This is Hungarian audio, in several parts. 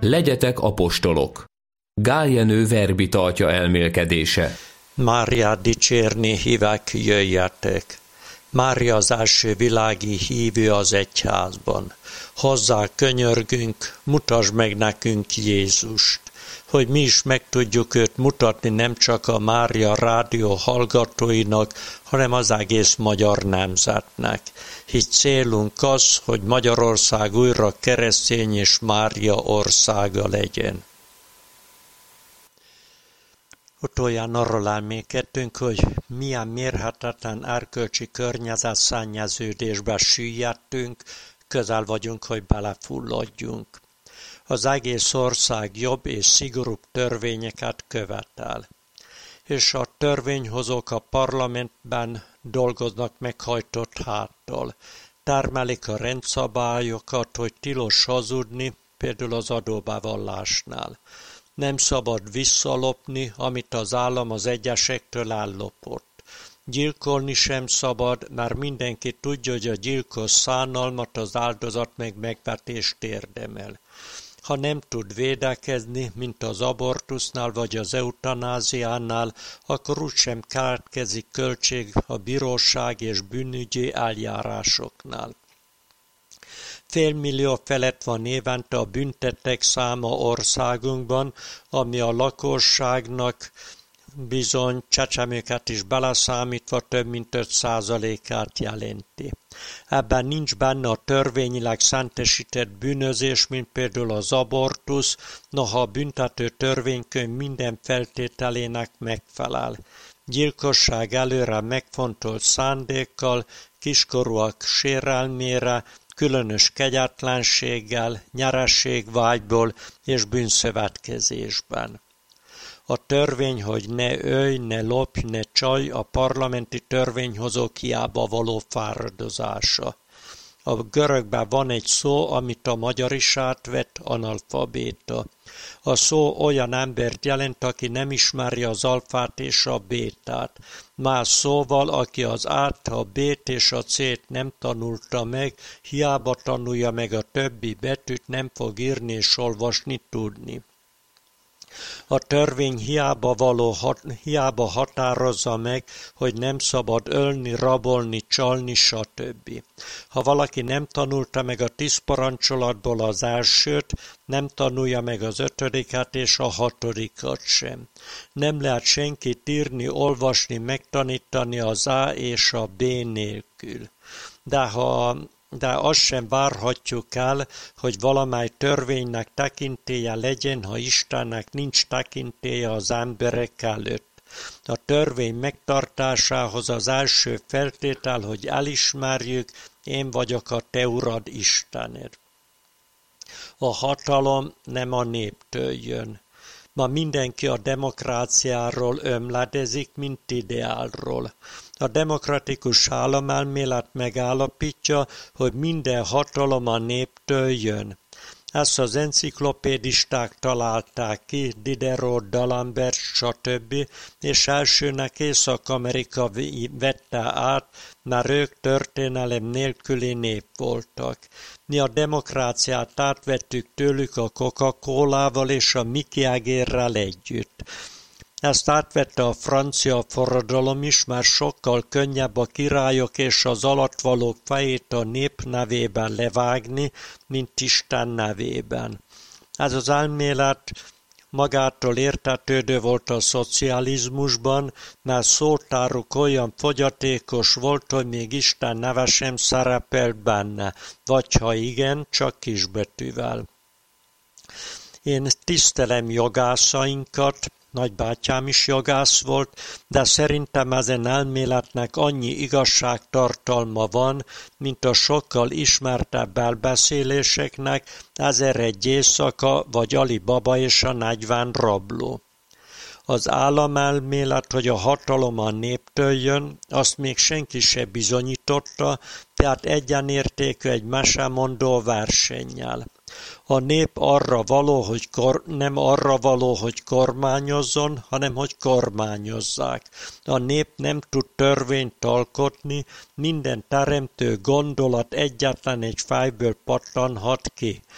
Legyetek apostolok. Gál Jenő verbitartja elmélkedése. Máriát dicsérni hívek, jöjjetek! Mária az első világi hívő az egyházban. Hozzá könyörgünk, mutasd meg nekünk Jézust, hogy mi is meg tudjuk őt mutatni nem csak a Mária rádió hallgatóinak, hanem az egész magyar nemzetnek. Így célunk az, hogy Magyarország újra keresztény és Mária országa legyen. Utoljára arról elmékedtünk, hogy milyen mérhetetlen erkölcsi környezetszennyeződésbe süllyedtünk, közel vagyunk, hogy belefulladjunk. Az egész ország jobb és szigorúbb törvényeket követel. És a törvényhozók a parlamentben dolgoznak meghajtott háttal. Termelik a rendszabályokat, hogy tilos hazudni, például az adóbevallásnál. Nem szabad visszalopni, amit az állam az egyesektől ellopott. Gyilkolni sem szabad, mert mindenki tudja, hogy a gyilkos szánalmat az áldozat meg megvetést érdemel. Ha nem tud védekezni, mint az abortusznál vagy az eutanáziánál, akkor úgysem keletkezik költség a bíróság és bűnügyi eljárásoknál. 500 000 felett van évente a büntettek száma országunkban, ami a lakosságnak bizony csecsemőket is beleszámítva több mint 5%-át jelenti. Ebben nincs benne a törvényileg szentesített bűnözés, mint például az abortusz, noha a büntető törvénykönyv minden feltételének megfelel. Gyilkosság előre megfontolt szándékkal, kiskorúak sérelmére, különös kegyetlenséggel, nyereségvágyból és bűnszövetkezésben. A törvény, hogy ne ölj, ne lopj, ne csalj, a parlamenti törvényhozók hiába való fáradozása. A görögben van egy szó, amit a magyar is átvett, analfabéta. A szó olyan embert jelent, aki nem ismeri az alfát és a bétát. Más szóval, aki az át, a bét és a cét nem tanulta meg, hiába tanulja meg a többi betűt, nem fog írni és olvasni tudni. A törvény hiába határozza meg, hogy nem szabad ölni, rabolni, csalni, stb. Ha valaki nem tanulta meg a 10 parancsolatból az elsőt, nem tanulja meg az 5. és a 6. sem. Nem lehet senkit írni, olvasni, megtanítani az A és a B nélkül. De azt sem várhatjuk el, hogy valamely törvénynek tekintélye legyen, ha Istennek nincs tekintélye az emberek előtt. A törvény megtartásához az első feltétel, hogy elismerjük, én vagyok a te urad Istened. A hatalom nem a néptől jön. Ma mindenki a demokráciáról ömledezik, mint ideálról. A demokratikus államelmélet megállapítja, hogy minden hatalom a néptől jön. Ezt az enciklopédisták találták ki, Diderot, D'Alembert, stb., és elsőnek Észak-Amerika vette át, mert ők történelem nélküli nép voltak. Mi a demokráciát átvettük tőlük a Coca-Colával és a Mickey Jaggerrel együtt. Ezt átvette a francia forradalom is, már sokkal könnyebb a királyok és az alattvalók fejét a nép nevében levágni, mint Isten nevében. Ez az elmélet magától értetődő volt a szocializmusban, mert szótáruk olyan fogyatékos volt, hogy még Isten neve sem szerepelt benne, vagy ha igen, csak kisbetűvel. Én tisztelem jogászainkat, nagybátyám is jogász volt, de szerintem ezen elméletnek annyi igazságtartalma van, mint a sokkal ismertebb elbeszéléseknek 1001 éjszaka vagy Ali Baba és a 40 rabló. Az államelmélet, hogy a hatalom a néptől jön, azt még senki se bizonyította, tehát egyenértékű egy mesemondó versennyel. A nép arra való, hogy nem arra való, hogy kormányozzon, hanem hogy kormányozzák. A nép nem tud törvényt alkotni, minden teremtő gondolat egyetlen egy fejből pattanhat ki.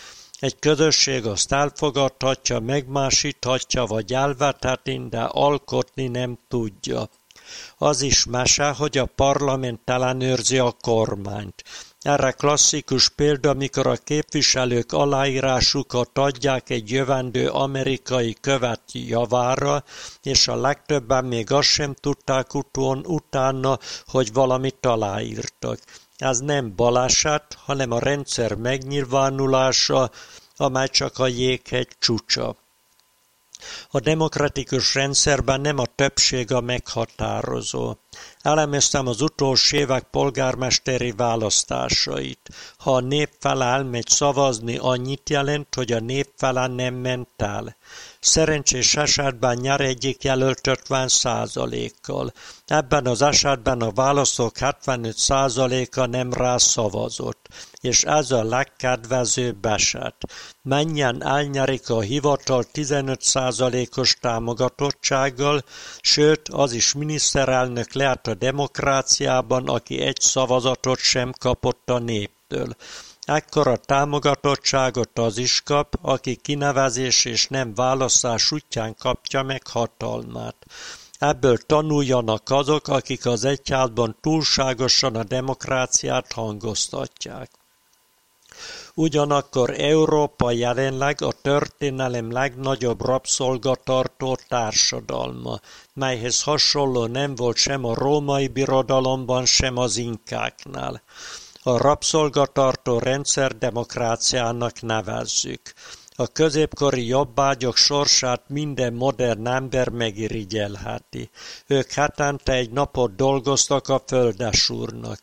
Egy közösség azt elfogadhatja, megmásíthatja, vagy elvetheti, de alkotni nem tudja. Az is mese, hogy a parlament ellenőrzi a kormányt. Erre klasszikus példa, amikor a képviselők aláírásukat adják egy jövendő amerikai követ javára, és a legtöbben még azt sem tudták utána, hogy valamit aláírtak. Ez nem baleset, hanem a rendszer megnyilvánulása, amely csak a jéghegy csúcsa. A demokratikus rendszerben nem a többség a meghatározó. Elemeztem az utolsó évek polgármesteri választásait. Ha a nép fele elmegy szavazni, annyit jelent, hogy a nép fele nem ment el. Szerencsés esetben nyer egyik jelölt 50%-kal. Ebben az esetben a választók 75%-a nem rá szavazott, és ez a legkedvezőbb eset. Mennyien elnyerik a hivatal 15%-os támogatottsággal, sőt, az is miniszterelnök lehet a demokráciában, aki egy szavazatot sem kapott a néptől. Ekkora támogatottságot az is kap, aki kinevezés és nem választás útján kapja meg hatalmát. Ebből tanuljanak azok, akik az egyházban túlságosan a demokráciát hangoztatják. Ugyanakkor Európa jelenleg a történelem legnagyobb rabszolgatartó társadalma, melyhez hasonló nem volt sem a római birodalomban, sem az inkáknál. A rabszolgatartó rendszer demokráciának nevezzük. A középkori jobbágyok sorsát minden modern ember megirigyelheti. Ők hetente egy napot dolgoztak a földesúrnak.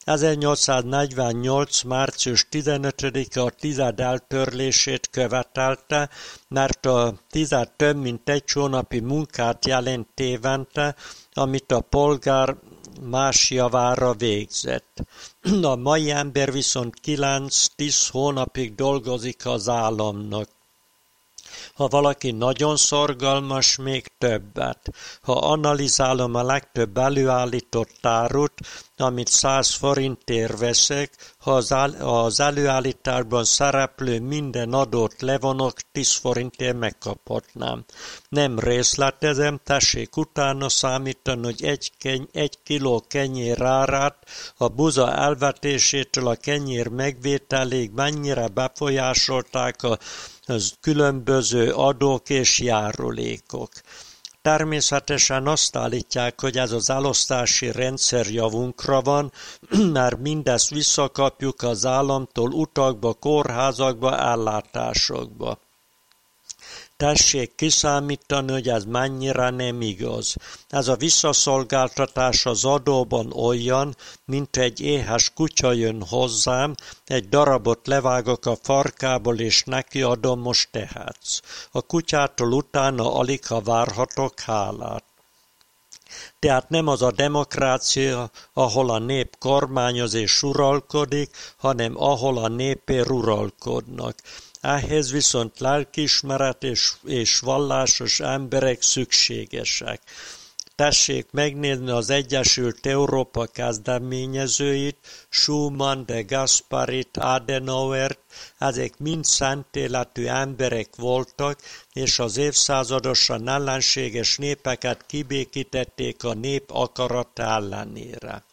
1848. március 15-e a tized eltörlését követelte, mert a tized több mint egy hónapi munkát jelent évente, amit a polgár más javára végzett. A mai ember viszont 9-10 hónapig dolgozik az államnak. Ha valaki nagyon szorgalmas, még többet. Ha analizálom a legtöbb előállított árut, amit 100 forintért veszek, ha az előállításban szereplő minden adót levonok, 10 forintért megkaphatnám. Nem részletezem, tessék utána számítani, hogy egy kiló kenyér árát a buza elvetésétől a kenyér megvételéig mennyire befolyásolták az különböző adók és járulékok. Természetesen azt állítják, hogy ez az elosztási rendszer javunkra van, mert mindezt visszakapjuk az államtól utakba, kórházakba, ellátásokba. Tessék kiszámítani, hogy ez mennyire nem igaz. Ez a visszaszolgáltatás az adóban olyan, mint egy éhes kutya jön hozzám, egy darabot levágok a farkából, és neki adom, most tehetsz. A kutyától utána aligha várhatok hálát. Tehát nem az a demokrácia, ahol a nép kormányoz és uralkodik, hanem ahol a népér uralkodnak. Ehhez viszont lelkiismeret és vallásos emberek szükségesek. Tessék megnézni az Egyesült Európa kezdeményezőit, Schuman, de Gasparit, Adenauert, ezek mind szentéletű emberek voltak, és az évszázadosan ellenséges népeket kibékítették a nép akarata ellenére.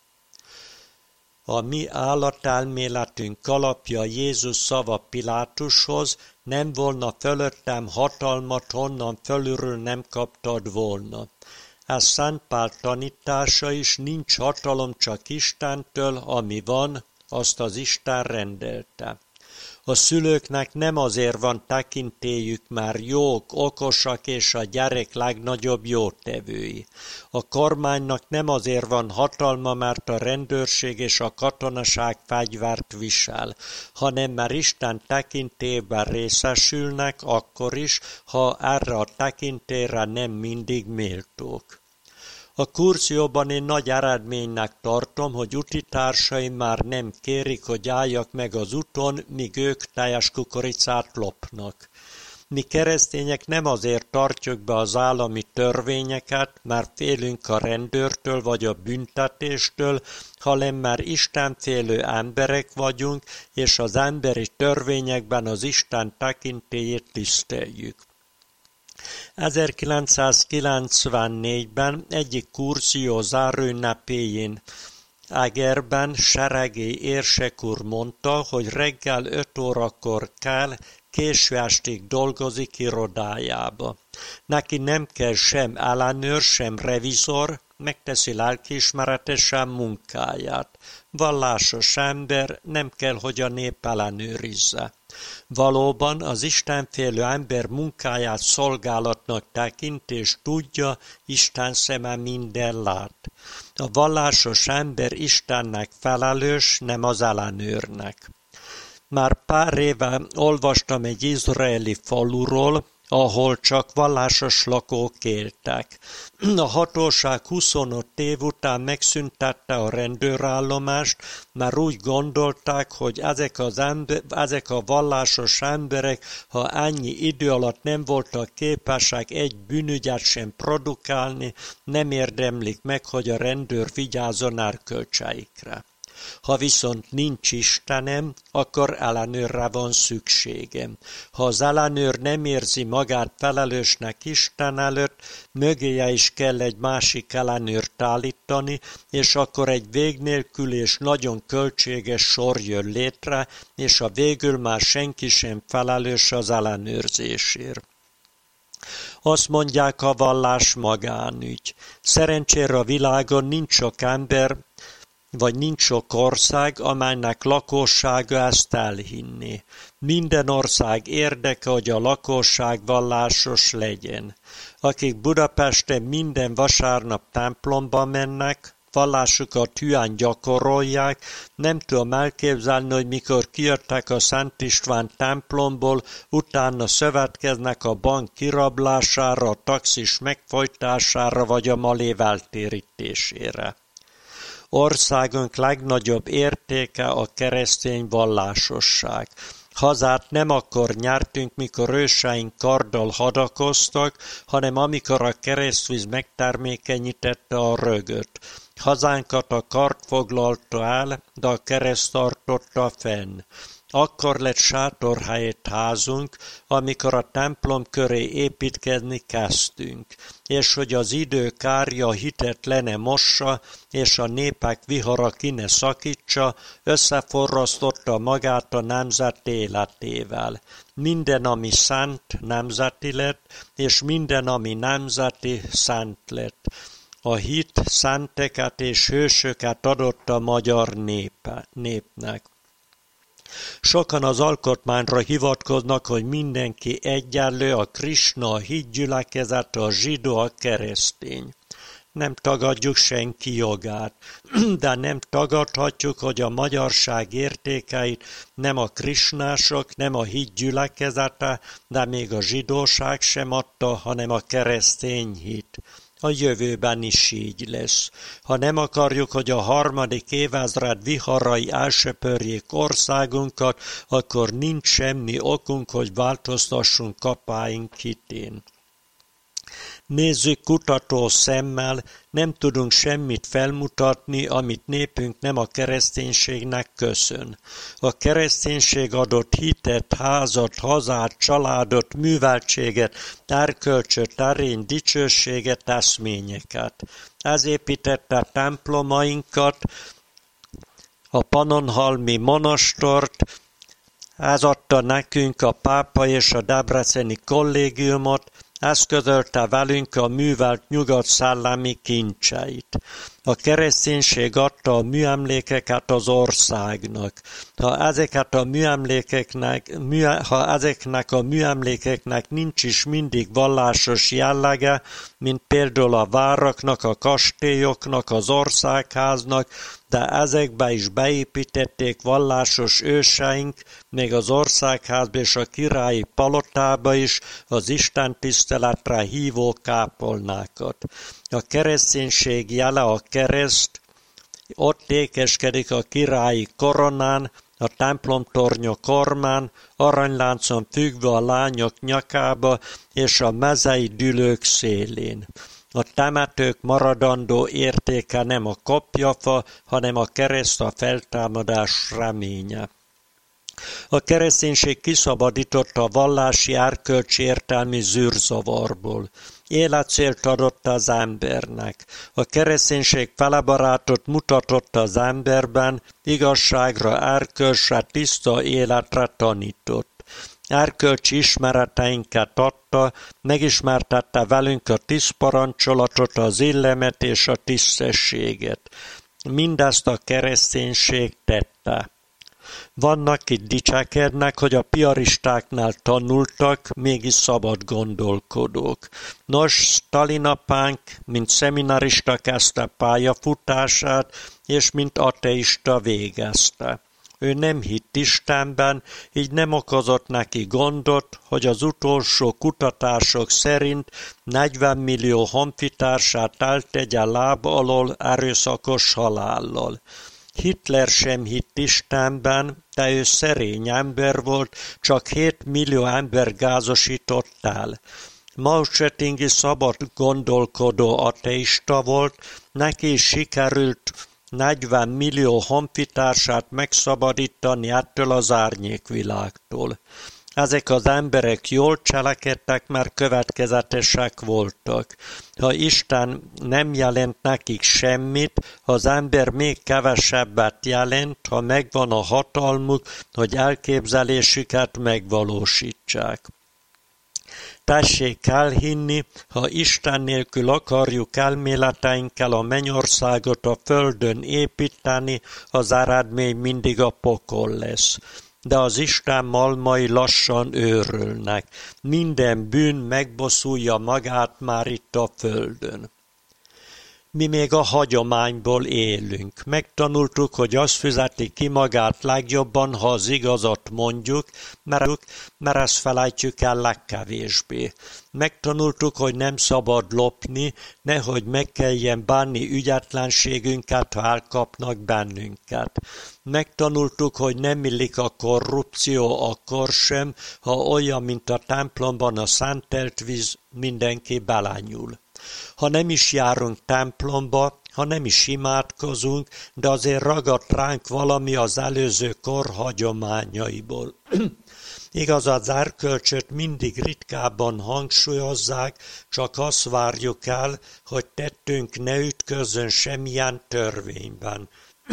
A mi állatelméletünk alapja Jézus szava Pilátushoz, nem volna fölöttem hatalmat, honnan fölülről nem kaptad volna. Ez Szent Pál tanítása is, nincs hatalom csak Istentől, ami van, azt az Isten rendelte. A szülőknek nem azért van tekintélyük, mert jók, okosak és a gyerek legnagyobb jótevői. A kormánynak nem azért van hatalma, mert a rendőrség és a katonaság fegyvert visel, hanem mert Isten tekintélyben részesülnek akkor is, ha erre a tekintélyre nem mindig méltók. A kurzióban én nagy eredménynek tartom, hogy utitársaim már nem kérik, hogy álljak meg az úton, míg ők teljes kukoricát lopnak. Mi keresztények nem azért tartjuk be az állami törvényeket, mert félünk a rendőrtől vagy a büntetéstől, hanem már istenfélő emberek vagyunk, és az emberi törvényekben az Isten tekintélyét tiszteljük. 1994-ben egyik kurzió záróünnepéjén Egerben Seregély érsek úr mondta, hogy reggel 5 órakor kell, késő estig dolgozik irodájába. Neki nem kell sem ellenőr, sem revizor, megteszi lelkiismeretesen munkáját. Vallásos ember, nem kell, hogy a nép ellenőrizze. Valóban az istenfélő ember munkáját szolgálatnak tekint, és tudja, Isten szeme minden lát. A vallásos ember Istennek felelős, nem az ellenőrnek. Már pár éve olvastam egy izraeli faluról, ahol csak vallásos lakók éltek. A hatóság 25 év után megszüntette a rendőrállomást, mert úgy gondolták, hogy ezek a vallásos emberek, ha ennyi idő alatt nem voltak képesek egy bűnügyet sem produkálni, nem érdemlik meg, hogy a rendőr vigyázzon erkölcseikre. Ha viszont nincs Istenem, akkor ellenőrre van szükségem. Ha az ellenőr nem érzi magát felelősnek Isten előtt, mögéje is kell egy másik ellenőrt állítani, és akkor egy vég nélkül és nagyon költséges sor jön létre, és a végül már senki sem felelős az ellenőrzésért. Azt mondják, a vallás magánügy. Szerencsére a világon nincs sok ember, vagy nincs sok ország, amelynek lakossága ezt elhinné. Minden ország érdeke, hogy a lakosság vallásos legyen. Akik Budapesten minden vasárnap templomba mennek, vallásukat hűen gyakorolják, nem tudom elképzelni, hogy mikor kijöttek a Szent István templomból, utána szövetkeznek a bank kirablására, a taxis megfojtására vagy a malév eltérítésére. Országunk legnagyobb értéke a keresztény vallásosság. Hazát nem akkor nyertünk, mikor őseink karddal hadakoztak, hanem amikor a keresztvíz megtermékenyítette a rögöt. Hazánkat a kard foglalta el, de a kereszt tartotta fenn. Akkor lett sátorhelyett házunk, amikor a templom köré építkezni kezdtünk, és hogy az idő kárja a hitet le ne mossa, és a népek vihara ki ne szakítsa, összeforrasztotta magát a nemzet életével. Minden, ami szent, nemzeti lett, és minden, ami nemzeti, szent lett. A hit szenteket és hősöket adott a magyar népnek. Sokan az alkotmányra hivatkoznak, hogy mindenki egyenlő, a Krisna, a hitgyülekezet, a zsidó, a keresztény. Nem tagadjuk senki jogát, de nem tagadhatjuk, hogy a magyarság értékeit nem a krisnások, nem a hitgyülekezete, de még a zsidóság sem adta, hanem a keresztény hit. A jövőben is így lesz. Ha nem akarjuk, hogy a 3. évezred viharai elsöpörjék országunkat, akkor nincs semmi okunk, hogy változtassunk apáink hitén. Nézzük kutató szemmel, nem tudunk semmit felmutatni, amit népünk nem a kereszténységnek köszön. A kereszténység adott hitet, házat, hazát, családot, műveltséget, erkölcsöt, erényt, dicsőséget, eszményeket. Ez építette templomainkat, a Pannonhalmi monastort, ez adta nekünk a pápa és a debreceni kollégiumot, ez közölte velünk a művelt nyugat szellemi kincseit. A kereszténység adta a műemlékeket az országnak. Ha ezeknek a műemlékeknek nincs is mindig vallásos jellege, mint például a váraknak, a kastélyoknak, az országháznak, de ezekbe is beépítették vallásos őseink, még az országházba és a királyi palotába is az istentiszteletre hívó kápolnákat. A kereszténység jele a kereszt, ott ékeskedik a királyi koronán, a templomtornya kormán, aranyláncon függve a lányok nyakába és a mezei dülők szélén. A temetők maradandó értéke nem a kopjafa, hanem a kereszt, a feltámadás reménye. A kereszténység kiszabadította a vallási erkölcsi értelmi zűrzavarból. Életcélt adott az embernek. A kereszténység felebarátot mutatott az emberben, igazságra, erkölcsre, tiszta életre tanított. Erkölcsi ismereteinket adta, megismertette velünk a 10 parancsolatot, az illemet és a tisztességet. Mindezt a kereszténység tette. Vannak, akik dicsekednek, hogy a piaristáknál tanultak, mégis szabad gondolkodók. Nos, Stalin apánk, mint szeminarista kezdte pályafutását, és mint ateista végezte. Ő nem hitt Istenben, így nem okozott neki gondot, hogy az utolsó kutatások szerint 40 millió honfitársát eltegye láb alól erőszakos halállal. Hitler sem hitt Istenben, de ő szerény ember volt, csak 7 millió ember gázosított el. Mao Tse-tung szabad gondolkodó ateista volt, neki is sikerült 40 millió honfitársát megszabadítani ettől az árnyékvilágtól. Ezek az emberek jól cselekedtek, mert következetesek voltak. Ha Isten nem jelent nekik semmit, az ember még kevesebbet jelent, ha megvan a hatalmuk, hogy elképzelésüket megvalósítsák. Tessék elhinni, ha Isten nélkül akarjuk elméleteinkkel a mennyországot a földön építeni, az eredmény mindig a pokol lesz. De az Isten malmai lassan őrölnek. Minden bűn megbosszulja magát már itt a földön. Mi még a hagyományból élünk. Megtanultuk, hogy az fizeti ki magát legjobban, ha az igazat mondjuk, mert ezt felejtjük el legkevésbé. Megtanultuk, hogy nem szabad lopni, nehogy meg kelljen bánni ügyetlenségünket, ha elkapnak bennünket. Megtanultuk, hogy nem illik a korrupció akkor sem, ha olyan, mint a templomban a szentelt víz, mindenki belenyúl. Ha nem is járunk templomba, ha nem is imádkozunk, de azért ragadt ránk valami az előző kor hagyományaiból. Igaz, az erkölcsöt mindig ritkábban hangsúlyozzák, csak azt várjuk el, hogy tettünk ne ütközzön semmilyen törvényben.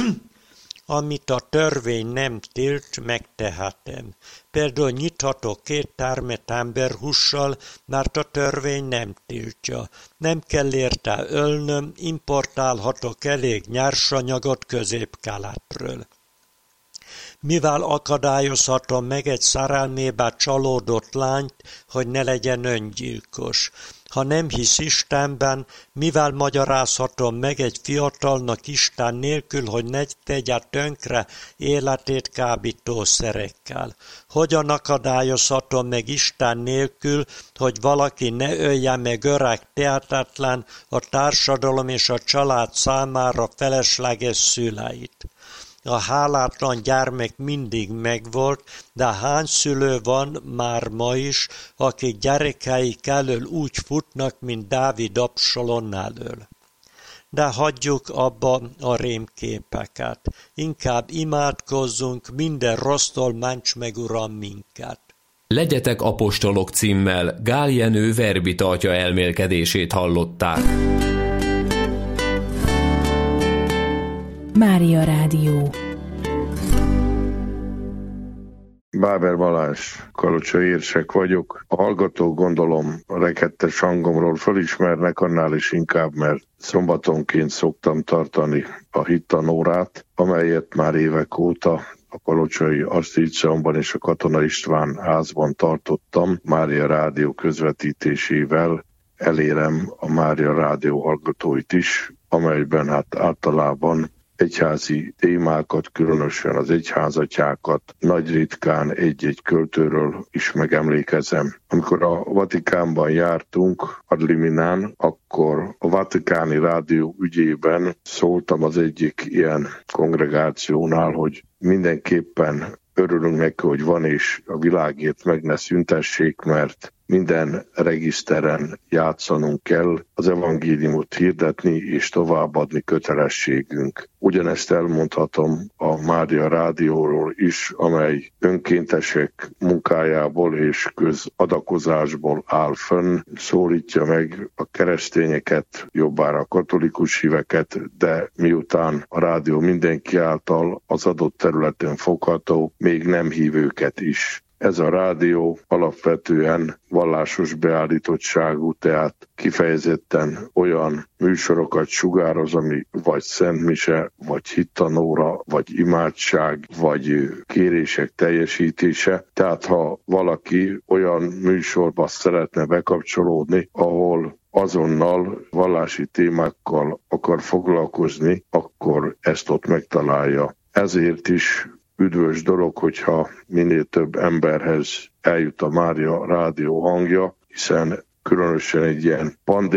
Amit a törvény nem tilt, megtehetem. Például nyithatok 2 termet emberhússal, mert a törvény nem tiltja. Nem kell érte ölnöm, importálhatok elég nyersanyagot Közép-Keletről. Mivel akadályozhatom meg egy szerelmébe csalódott lányt, hogy ne legyen öngyilkos? Ha nem hisz Istenben, mivel magyarázhatom meg egy fiatalnak Isten nélkül, hogy ne tegye tönkre életét kábítószerekkel? Hogyan akadályozhatom meg Isten nélkül, hogy valaki ne ölje meg öreg, tehetetlen, a társadalom és a család számára felesleges szüleit? A hálátlan gyermek mindig megvolt, de hány szülő van már ma is, akik gyerekeik elől úgy futnak, mint Dávid Absalom elől? De hagyjuk abba a rémképeket. Inkább imádkozzunk, minden rossztól ments meg, Uram, minket. Legyetek apostolok címmel Gál Jenő Verbit atya elmélkedését hallották. Mária Rádió. Báber Balázs, kalocsai érsek vagyok. A hallgatók gondolom a rekettes hangomról felismernek, annál is inkább, mert szombatonként szoktam tartani a hittanórát, amelyet már évek óta a Kalocsai Asztíceumban és a Katona István házban tartottam, Mária Rádió közvetítésével. Elérem a Mária Rádió hallgatóit is, amelyben általában egyházi témákat, különösen az egyházatyákat, nagy ritkán egy-egy költőről is megemlékezem. Amikor a Vatikánban jártunk, ad liminán, akkor a Vatikáni Rádió ügyében szóltam az egyik ilyen kongregációnál, hogy mindenképpen örülünk neki, hogy van, és a világért meg ne szüntessék, mert minden regiszteren játszanunk kell, az evangéliumot hirdetni és továbbadni kötelességünk. Ugyanezt elmondhatom a Mária Rádióról is, amely önkéntesek munkájából és közadakozásból áll fönn, szólítja meg a keresztényeket, jobbára a katolikus híveket, de miután a rádió mindenki által az adott területen fogható, még nem hívőket is. Ez a rádió alapvetően vallásos beállítottságú, tehát kifejezetten olyan műsorokat sugároz, ami vagy szentmise, vagy hittanóra, vagy imádság, vagy kérések teljesítése. Tehát ha valaki olyan műsorba szeretne bekapcsolódni, ahol azonnal vallási témákkal akar foglalkozni, akkor ezt ott megtalálja. Ezért is üdvös dolog, hogyha minél több emberhez eljut a Mária Rádió hangja, hiszen különösen egy ilyen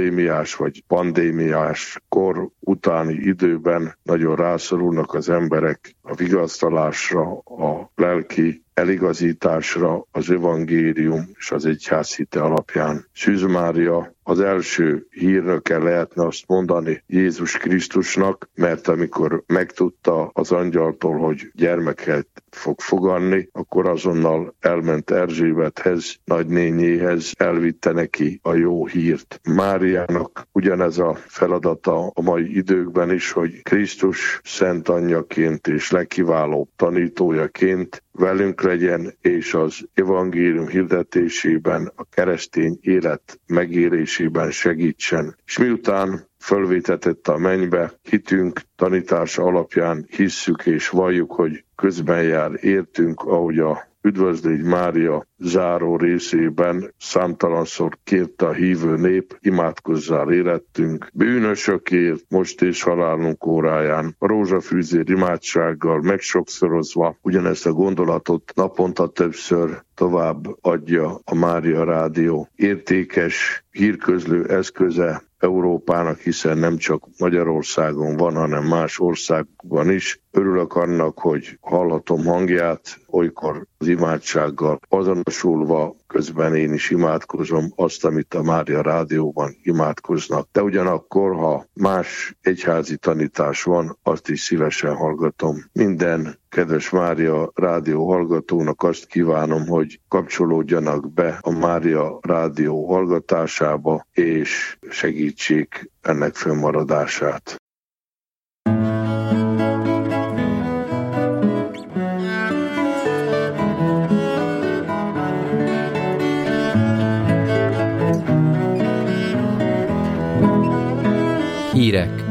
pandémiás kor utáni időben nagyon rászorulnak az emberek a vigasztalásra, a lelki eligazításra, az evangélium és az egyház hite alapján. Szűz Mária az első hírnöke, lehetne azt mondani, Jézus Krisztusnak, mert amikor megtudta az angyaltól, hogy gyermeket fog foganni, akkor azonnal elment Erzsébethez, nagynényéhez, elvitte neki a jó hírt. Máriának ugyanez a feladata a mai időkben is, hogy Krisztus szent anyjaként és legkiválóbb tanítójaként velünk legyen, és az evangélium hirdetésében, a keresztény élet megélésében segítsen. És miután fölvétetett a mennybe, hitünk tanítása alapján hisszük és valljuk, hogy közben jár értünk, ahogy a Üdvözlégy Mária záró részében számtalanszor kérte a hívő nép, imádkozzál érettünk, bűnösökért, most és halálunk óráján, a rózsafűzér imádsággal megsokszorozva, ugyanezt a gondolatot naponta többször tovább adja a Mária Rádió. Értékes hírközlő eszköze Európának, hiszen nem csak Magyarországon van, hanem más országban is. Örülök annak, hogy hallhatom hangját, olykor az imádsággal azonosulva, közben én is imádkozom azt, amit a Mária Rádióban imádkoznak. De ugyanakkor, ha más egyházi tanítás van, azt is szívesen hallgatom. Minden kedves Mária Rádió hallgatónak azt kívánom, hogy kapcsolódjanak be a Mária Rádió hallgatásába, és segítsék ennek fönnmaradását. Hírek.